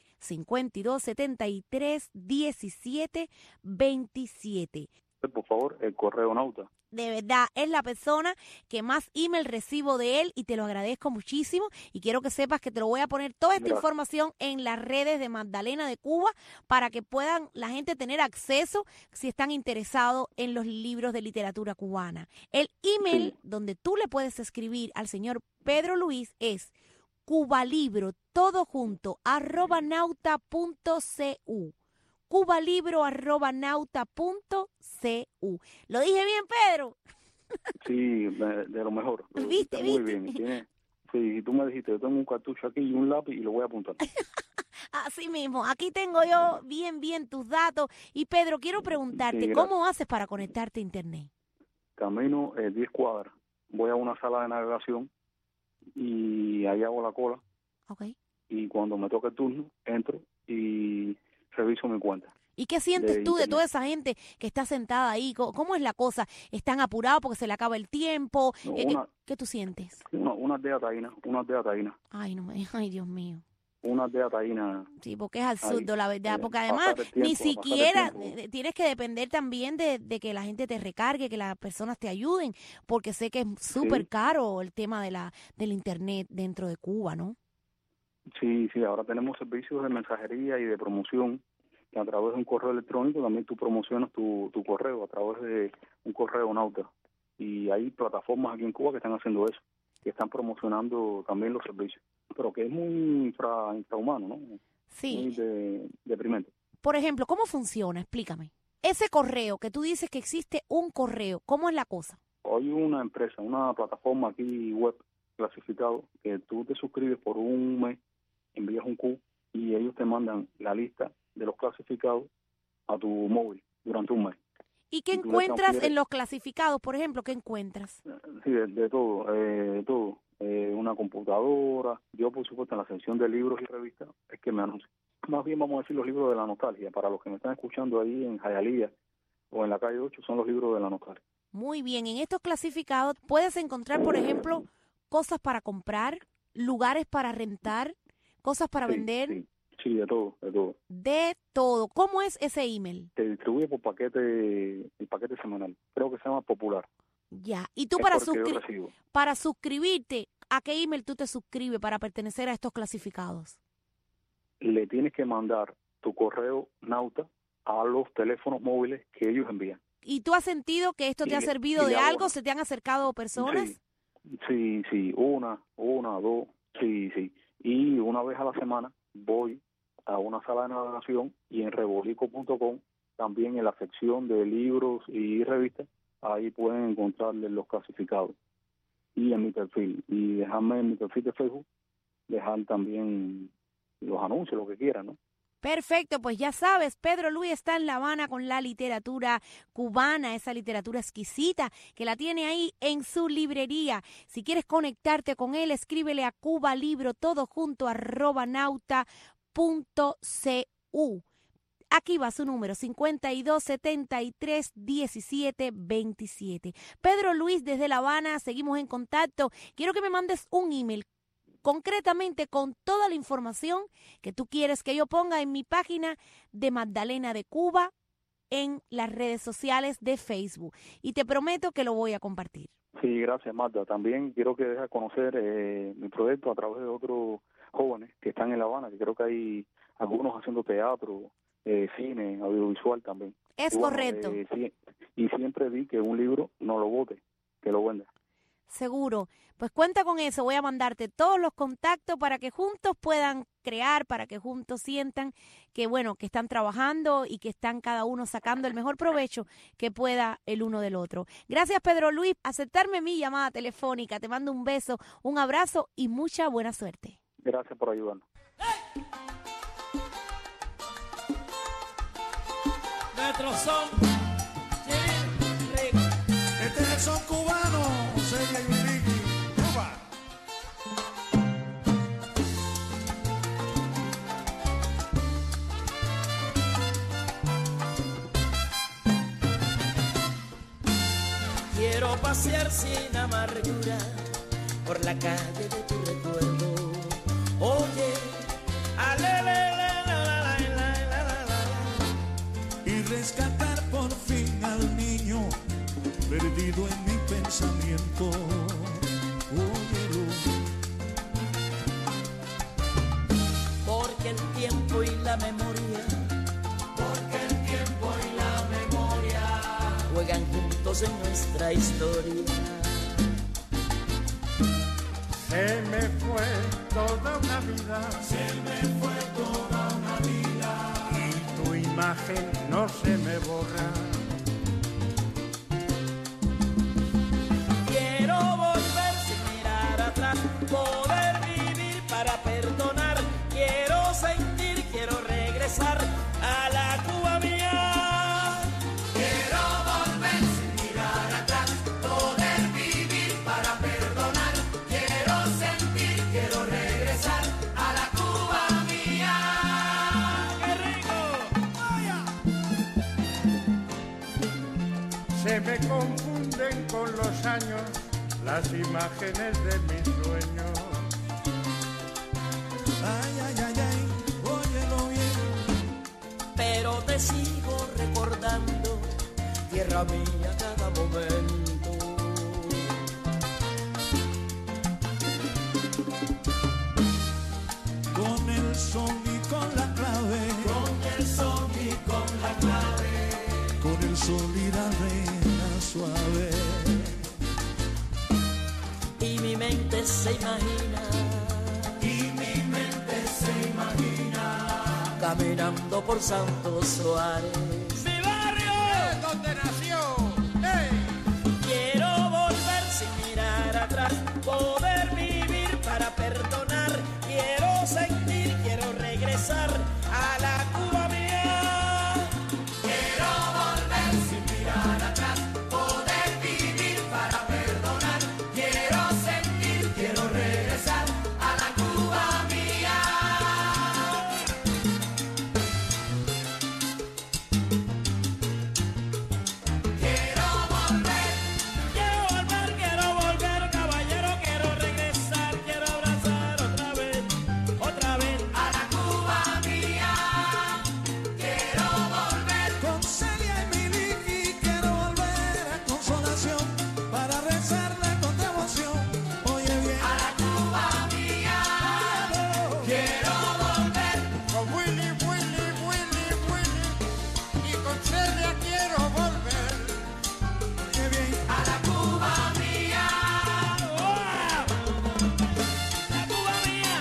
5273-1727. Por favor, el correo nauta. De verdad, es la persona que más email recibo de él y te lo agradezco muchísimo y quiero que sepas que te lo voy a poner toda esta información en las redes de Magdalena de Cuba para que puedan la gente tener acceso si están interesados en los libros de literatura cubana. El email donde tú le puedes escribir al señor Pedro Luis es cubalibro, todo junto, @nauta.cu. cubalibro@nauta.cu. ¿Lo dije bien, Pedro? Sí, de lo mejor. ¿Viste? Muy bien. Sí, tú me dijiste, yo tengo un cartucho aquí y un lápiz y lo voy a apuntar. Así mismo, aquí tengo yo bien tus datos. Y Pedro, quiero preguntarte, ¿cómo haces para conectarte a internet? Camino 10 cuadras, voy a una sala de navegación y ahí hago la cola. Okay. Y cuando me toca el turno, entro y reviso mi cuenta. ¿Y qué sientes tú de toda esa gente que está sentada ahí? ¿Cómo es la cosa? ¿Están apurados porque se le acaba el tiempo? No, ¿Qué tú sientes? Una aldea taína. Ay, ay, Dios mío. Una aldea taína. Sí, porque es absurdo, la verdad. Porque además ni siquiera tienes que depender también de que la gente te recargue, que las personas te ayuden, porque sé que es súper caro el tema del internet dentro de Cuba, ¿no? Sí, ahora tenemos servicios de mensajería y de promoción, que a través de un correo electrónico también tú promocionas tu correo a través de un correo nauta. Y hay plataformas aquí en Cuba que están haciendo eso, que están promocionando también los servicios, pero que es muy infrahumano, ¿no? Sí. Muy deprimente. Por ejemplo, ¿cómo funciona? Explícame. Ese correo, que tú dices que existe un correo, ¿cómo es la cosa? Hay una empresa, una plataforma aquí web clasificado, que tú te suscribes por un mes, envías un Q y ellos te mandan la lista de los clasificados a tu móvil durante un mes. ¿Y qué encuentras en los clasificados, por ejemplo? ¿Qué encuentras? Sí, de todo, todo. Una computadora. Yo, por supuesto, en la sección de libros y revistas es que me anuncio. Más bien vamos a decir los libros de la nostalgia. Para los que me están escuchando ahí en Hialeah o en la calle 8, son los libros de la nostalgia. Muy bien, en estos clasificados puedes encontrar, por ejemplo, cosas para comprar, lugares para rentar, cosas para vender. Sí, de todo. De todo. ¿Cómo es ese email? Te distribuye por el paquete semanal. Creo que se llama Popular. Ya. ¿Y tú para suscribirte, a qué email tú te suscribes para pertenecer a estos clasificados? Le tienes que mandar tu correo nauta a los teléfonos móviles que ellos envían. ¿Y tú has sentido que esto te ha servido de algo? ¿Se te han acercado personas? Sí, una, dos, sí. Y una vez a la semana voy a una sala de navegación y en rebolico.com, también en la sección de libros y revistas, ahí pueden encontrarle los clasificados. Y en mi perfil, y dejarme en mi perfil de Facebook, dejar también los anuncios, lo que quieran, ¿no? Perfecto, pues ya sabes, Pedro Luis está en La Habana con la literatura cubana, esa literatura exquisita que la tiene ahí en su librería. Si quieres conectarte con él, escríbele a cubalibro todo junto @nauta.cu. Aquí va su número, 5273-1727. Pedro Luis desde La Habana, seguimos en contacto. Quiero que me mandes un email concretamente con toda la información que tú quieres que yo ponga en mi página de Magdalena de Cuba en las redes sociales de Facebook. Y te prometo que lo voy a compartir. Sí, gracias, Magda. También quiero que dejes conocer mi proyecto a través de otros jóvenes que están en La Habana, que creo que hay algunos haciendo teatro, cine, audiovisual también. Es correcto. Sí, y siempre di que un libro no lo bote, que lo venda. Seguro. Pues cuenta con eso. Voy a mandarte todos los contactos para que juntos puedan crear, para que juntos sientan que, bueno, que están trabajando y que están cada uno sacando el mejor provecho que pueda el uno del otro. Gracias, Pedro Luis, por aceptarme mi llamada telefónica. Te mando un beso, un abrazo y mucha buena suerte. Gracias por ayudarnos. Nuestro son, este es el son cubano, Señor Ricky, Cuba. Quiero pasear sin amargura por la calle de tu recuerdo. Oye, y rescatar por fin al niño perdido en mi pensamiento. Óyelo. Porque el tiempo y la memoria, juegan juntos en nuestra historia. Se me fue toda una vida, y tu imagen no se me borra. Quiero volver sin mirar atrás, poder vivir para perdonar. Quiero sentir, quiero regresar a la Cuba mía. Quiero volver sin mirar atrás, poder vivir para perdonar. Quiero sentir, quiero regresar a la Cuba mía. ¡Qué rico! ¡Vaya! Se me confunden con los años las imágenes de mis sueños. Ay, ay, ay, ay, óyelo bien. Pero te sigo recordando, tierra mía, cada momento. Con el son y con la clave, Con el son y con la clave, con el sol y la arena suave. Y mi mente se imagina, caminando por Santo Suárez. ¡Mi barrio! ¡Donde nació! Quiero volver sin mirar atrás, poder vivir para perdonar. Quiero sentir, quiero regresar a la Cuba mía. Quiero volver sin mirar atrás, poder vivir para perdonar. Quiero sentir, quiero regresar a la Cuba mía. Quiero volver, caballero, quiero regresar, quiero abrazar otra vez A la Cuba mía. Quiero volver. Con Celia y Miliki quiero volver a Consolación para rezarle con devoción. Oye bien. A la Cuba mía. Quiero volver. Con Willy, y con Celia quiero volver. Oye bien. A la Cuba mía. la Cuba mía.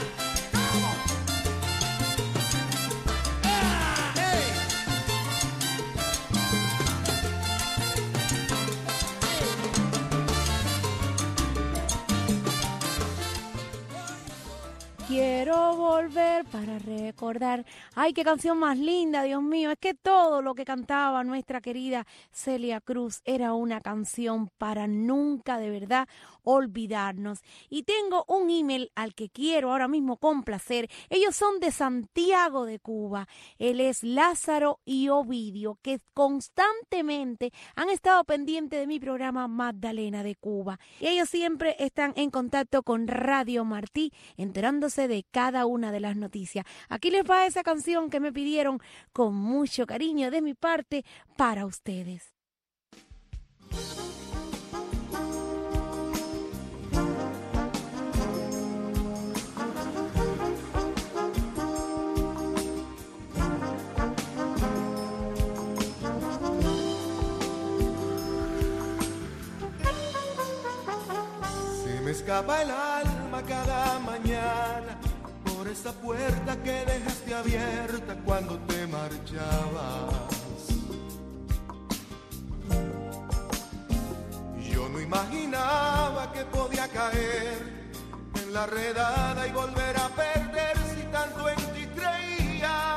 Quiero volver para recordar. Ay, qué canción más linda, Dios mío. Es que todo lo que cantaba nuestra querida Celia Cruz era una canción para nunca de verdad olvidarnos. Y tengo un email al que quiero ahora mismo complacer. Ellos son de Santiago de Cuba. Él es Lázaro y Ovidio, que constantemente han estado pendientes de mi programa Magdalena de Cuba. Y ellos siempre están en contacto con Radio Martí, enterándose de cada una de las noticias. Aquí les va esa canción que me pidieron con mucho cariño de mi parte para ustedes. Se me escapa el alma cada mañana por esa puerta que dejaste abierta cuando te marchabas. Yo no imaginaba que podía caer en la redada y volver a perder si tanto en ti creía.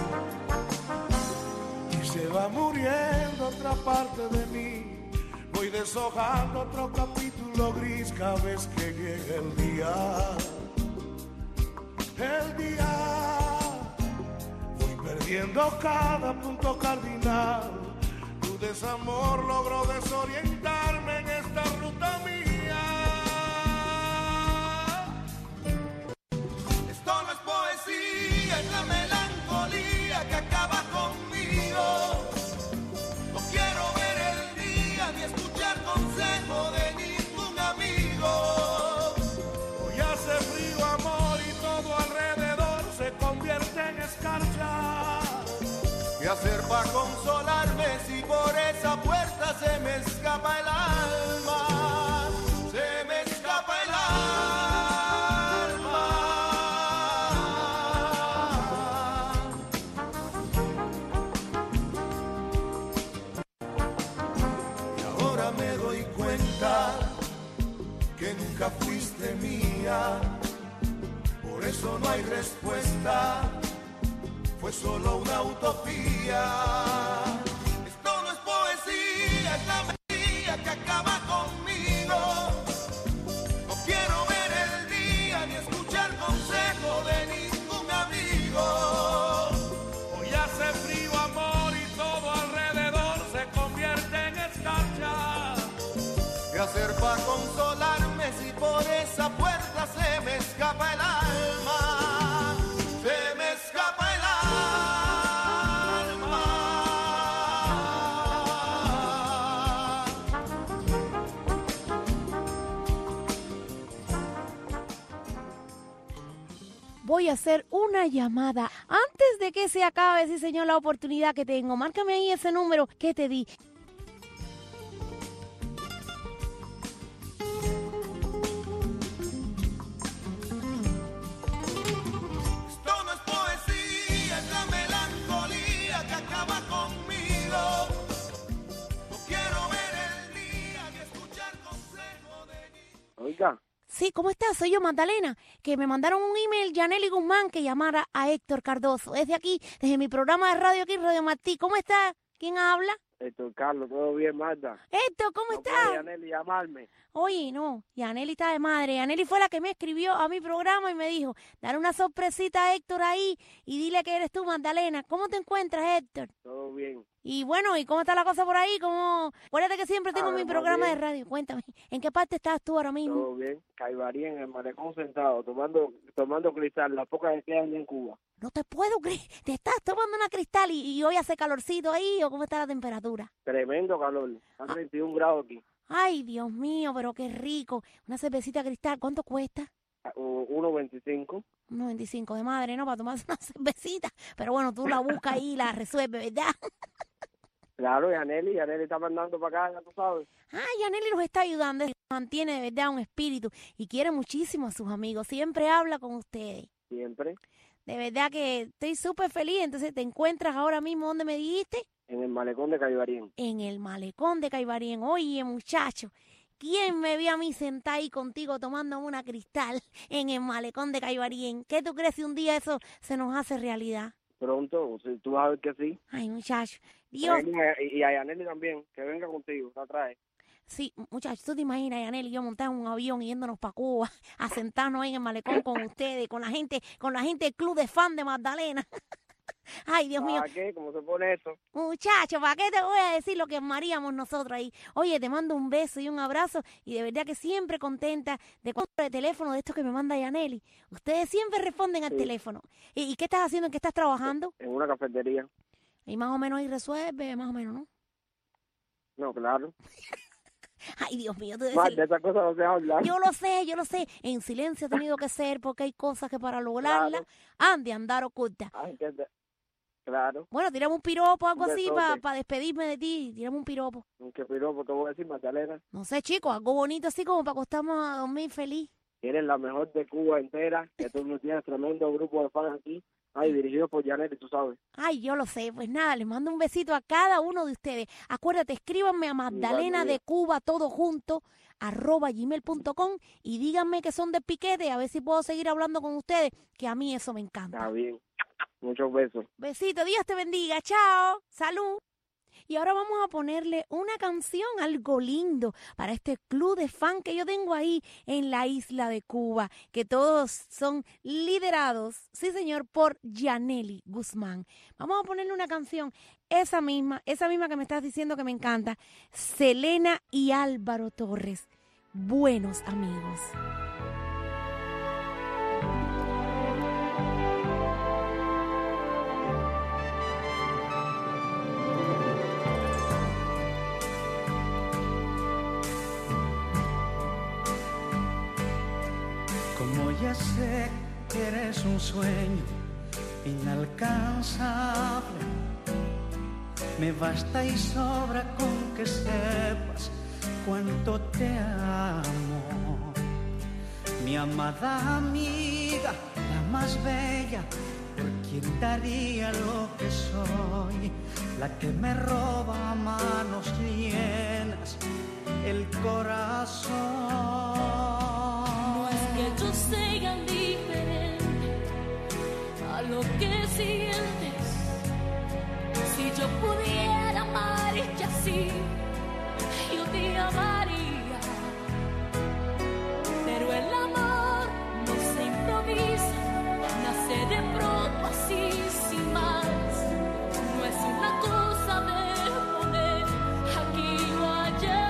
Y se va muriendo otra parte de mí. Voy deshojando otro capítulo gris cada vez que llega el día. El día, voy perdiendo cada punto cardinal. Tu desamor logró desorientarme en esta ruta mía. Esto no es poesía, es la melancolía que acaba conmigo. No quiero ver el día ni escuchar consejo de ningún amigo. Hoy hace frío, amor, y todo alrededor se convierte en escarcha. ¿Qué hacer para consolarme si por esa puerta se me escapa el alma? Se me escapa el alma. Y ahora me doy cuenta que nunca fuiste mía. Por eso no hay respuesta. Fue solo una utopía. Esto no es poesía, es la melodía que acaba conmigo. No quiero ver el día ni escuchar consejo de ningún amigo. Hoy hace frío, amor, y todo alrededor se convierte en escarcha. ¿Qué hacer para consolarme si por esa puerta se me escapa el alma? Se me escapa el alma. Voy a hacer una llamada antes de que se acabe, sí señor, la oportunidad que tengo. Márcame ahí ese número que te di. Esto no es poesía, es la melancolía que acaba conmigo. No quiero ver el día ni escuchar consejo de ni... Oiga, Sí, ¿cómo estás? Soy yo, Magdalena, que me mandaron un email, Yaneli Guzmán, que llamara a Héctor Cardoso. Desde aquí, desde mi programa de radio aquí, Radio Martí. ¿Cómo estás? ¿Quién habla? Héctor Carlos, ¿todo bien, Magda? Héctor, ¿cómo No estás? puede Yaneli llamarme. Oye, no, Yaneli está de madre. Yaneli fue la que me escribió a mi programa y me dijo, dale una sorpresita a Héctor ahí y dile que eres tú, Magdalena. ¿Cómo te encuentras, Héctor? Todo bien. Y bueno, ¿y cómo está la cosa por ahí? ¿Cómo? Acuérdate que siempre tengo mi programa de bien. radio. Cuéntame, ¿en qué parte estás tú ahora mismo? Todo bien. Caibarí en el malecón sentado, tomando cristal, las pocas que quedan en Cuba. No te puedo creer. ¿Te estás tomando una cristal y hoy hace calorcito ahí o cómo está la temperatura? Tremendo calor. A 31 grados aquí. Ay, Dios mío, pero qué rico. Una cervecita cristal, ¿cuánto cuesta? 1.25. 1.25 de madre, ¿no? Para tomarse una cervecita. Pero bueno, tú la buscas ahí y la resuelves, ¿verdad? Claro, Yaneli está mandando para acá, ya tú sabes. Yaneli los está ayudando. Mantiene de verdad un espíritu y quiere muchísimo a sus amigos. Siempre habla con ustedes. Siempre. De verdad que estoy súper feliz. Entonces, ¿te encuentras ahora mismo donde me dijiste? En el malecón de Caibarín. En el malecón de Caibarín. Oye, muchacho, ¿quién me vio a mí sentada ahí contigo tomando una cristal en el malecón de Caibarín? ¿Qué tú crees si un día eso se nos hace realidad? Pronto, si tú vas a ver que sí. Ay, muchacho, Dios. Y a Yaneli también, que venga contigo, la trae. Sí, muchachos, tú te imaginas, Yaneli y yo montar en un avión yéndonos para Cuba, a sentarnos ahí en el malecón con ustedes, con la gente del club de fan de Magdalena. Ay, Dios mío. ¿Para qué? ¿Cómo se pone eso? Muchacho, ¿para qué te voy a decir lo que amaríamos nosotros ahí? Oye, te mando un beso y un abrazo y de verdad que siempre contenta de cuando de teléfono de estos que me manda Yaneli. Ustedes siempre responden al teléfono. ¿Y qué estás haciendo? ¿En qué estás trabajando? En una cafetería. Y más o menos ahí resuelve, más o menos, ¿no? No, claro. Ay, Dios mío. De esas cosas no se habla. Yo lo sé. En silencio ha tenido que ser porque hay cosas que para lograrlas han de andar ocultas. Claro. Bueno, tirame un piropo o algo Un así besote. para despedirme de ti. Tirame un piropo. ¿Qué piropo te voy a decir, Magdalena? No sé, chicos, algo bonito así como para acostarnos a dormir feliz. Eres la mejor de Cuba entera, que tú no tienes tremendo grupo de fans aquí. Ay, dirigido por Yaneli, tú sabes. Ay, yo lo sé. Pues nada, les mando un besito a cada uno de ustedes. Acuérdate, escríbanme a Magdalena de Cuba, todo junto, @gmail.com y díganme que son de piquete, a ver si puedo seguir hablando con ustedes, que a mí eso me encanta. Está bien. Muchos besos. Besito, Dios te bendiga. Chao. Salud. Y ahora vamos a ponerle una canción, algo lindo, para este club de fan que yo tengo ahí en la isla de Cuba, que todos son liderados, sí señor, por Yaneli Guzmán. Vamos a ponerle una canción, esa misma que me estás diciendo que me encanta, Selena y Álvaro Torres, Buenos Amigos. Como ya sé que eres un sueño inalcanzable, me basta y sobra con que sepas cuánto te amo. Mi amada amiga, la más bella, por quien daría lo que soy, la que me roba a manos llenas el corazón. Que yo sea diferente a lo que sientes. Si yo pudiera amarte así, yo te amaría. Pero el amor no se improvisa, nace de pronto así sin más. No es una cosa de poner aquí o allá.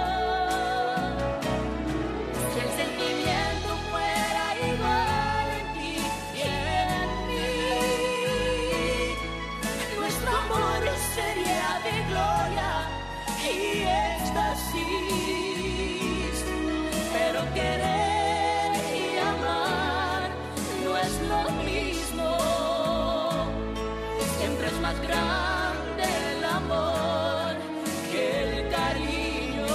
Si el sentimiento fuera igual en ti y en mí, nuestro amor sería de gloria y éxtasis. Pero querer y amar no es lo mismo. Siempre es más grande el amor que el cariño.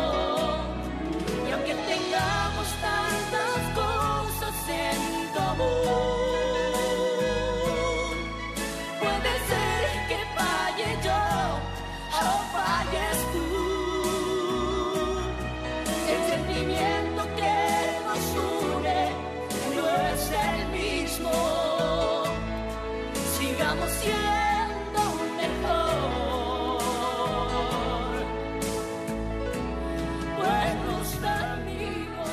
Y aunque tengamos tantas cosas en común, puede ser que falle yo o falles tú. El sentimiento que nos une no es el mismo. Sigamos siendo mejor, buenos amigos.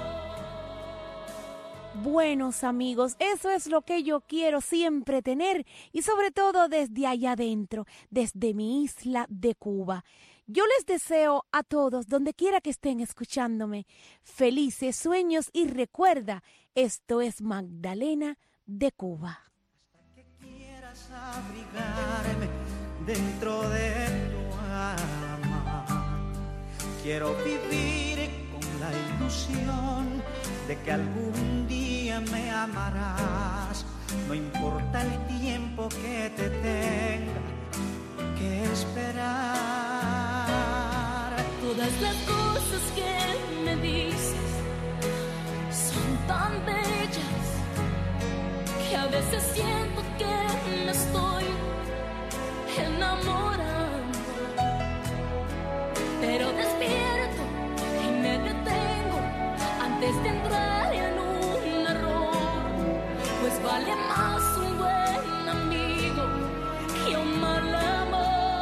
Buenos amigos, eso es lo que yo quiero siempre tener y sobre todo desde allá adentro, desde mi isla de Cuba. Yo les deseo a todos, donde quiera que estén escuchándome, felices sueños y recuerda, esto es Magdalena de Cuba. Quieras abrigarme dentro de tu alma. Quiero vivir con la ilusión de que algún día me amarás. No importa el tiempo que te tenga que esperar. Todas las cosas que me dices son tan bellas que a veces siento que me estoy enamorando. Pero despierto y me detengo antes de entrar en un error, pues vale más un buen amigo que un mal amor.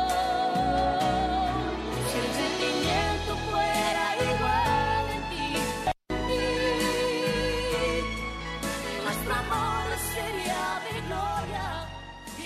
Si el sentimiento fuera igual en ti, nuestro amor sería de gloria y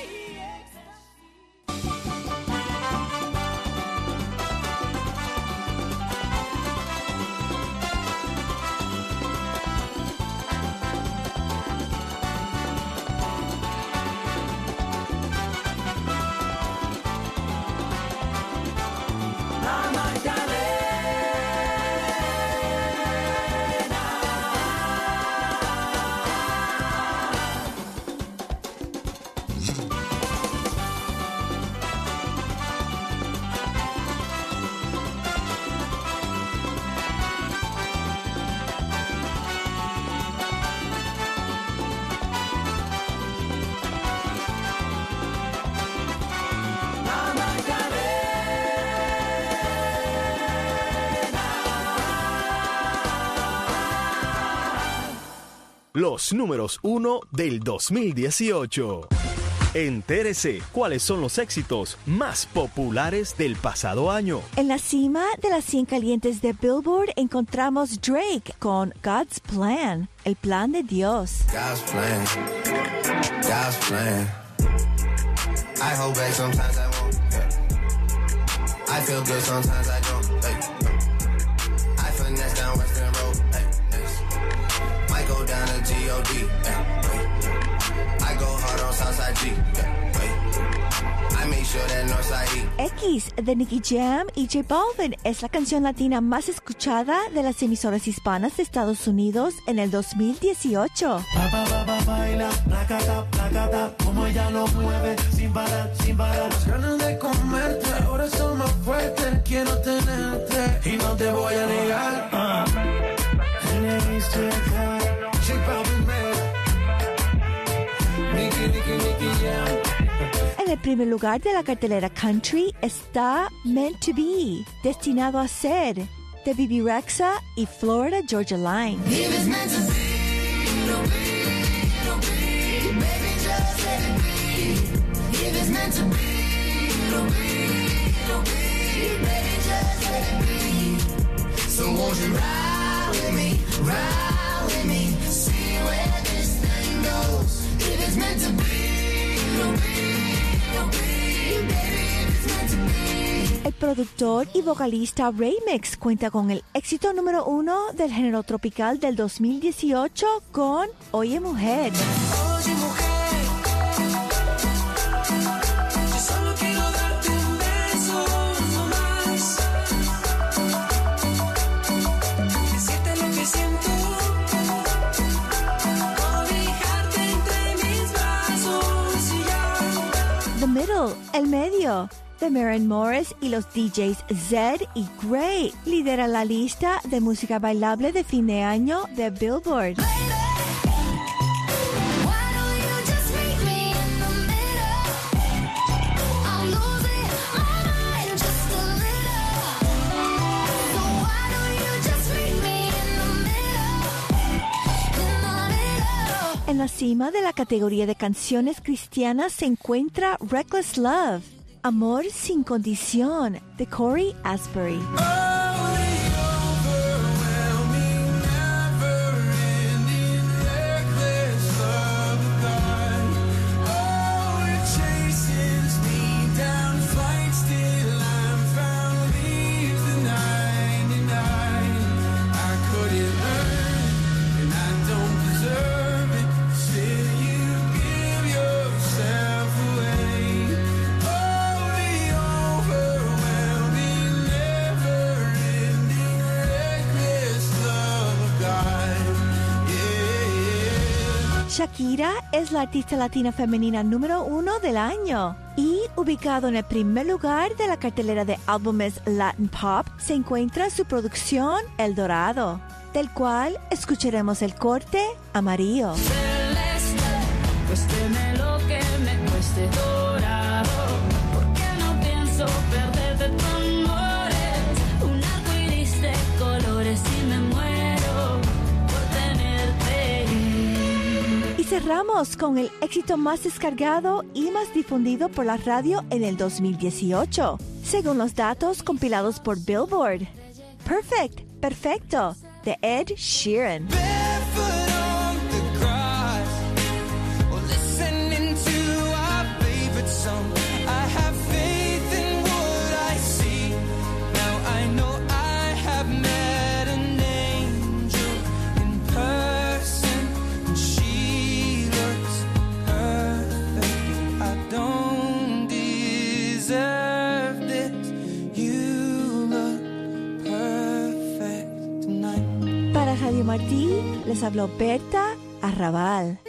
Los números 1 del 2018. Entérese cuáles son los éxitos más populares del pasado año. En la cima de las 100 calientes de Billboard encontramos Drake con God's Plan, el plan de Dios. God's plan, God's plan. I hold back sometimes I won't. Yeah. I feel good sometimes I don't. Hey. I finesse down Western Road. Hey. Yes. Might go down to G.O.D. Hey. I go hard on Southside G. Yeah. I make sure that Northside E. X de Nicky Jam y J Balvin es la canción latina más escuchada de las emisoras hispanas de Estados Unidos en el 2018. Baila, placata, como ella lo mueve, sin parar, sin parar. Las ganas de comerte, ahora son más fuertes. Quiero tenerte y no te voy a negar. J Balvin, Nicky Jam. En el primer lugar de la cartelera country está Meant to Be, Destinado a Ser, de Bebe Rexha y Florida Georgia Line. If it's meant to be, it'll be, it'll be. Baby, just let it be. If it's meant to be, it'll be, it'll be. Baby, just let it be. So won't you ride with me, see where this thing goes. If it's meant to be, it'll be, it'll be. Baby, if it's meant to be. El productor y vocalista Remix cuenta con el éxito número 1 del género tropical del 2018 con Oye Mujer. Oye, mujer, yo solo quiero darte un beso, no más. Decirte lo que siento, cobijarte entre mis brazos y ya. The Middle, el medio, de Maren Morris y los DJs Zed y Gray, lidera la lista de música bailable de fin de año de Billboard. En la cima de la categoría de canciones cristianas se encuentra Reckless Love, Amor sin condición, de Corey Asbury. Shakira es la artista latina femenina número 1 del año y ubicado en el primer lugar de la cartelera de álbumes Latin Pop se encuentra su producción El Dorado, del cual escucharemos el corte Amarillo. Celeste, cuésteme lo que me cueste dorado, porque no pienso perderte tu amores, un arco iris de colores y me muero por tenerte. Y cerramos con el éxito más descargado y más difundido por la radio en el 2018, según los datos compilados por Billboard. Perfect, perfecto, de Ed Sheeran. Barefoot on the grass, or listening to our favorite song. I have faith in what I see. Now I know I have met an angel in person, and she looks perfect. I don't deserve this. You look perfect tonight. Para Radio Martí, les habló Berta Arrabal.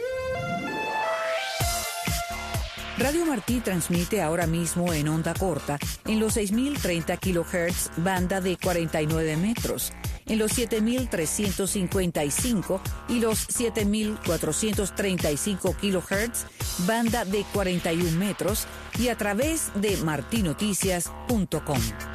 Radio Martí transmite ahora mismo en onda corta en los 6.030 kHz, banda de 49 metros, en los 7.355 y los 7.435 kHz, banda de 41 metros, y a través de martinoticias.com.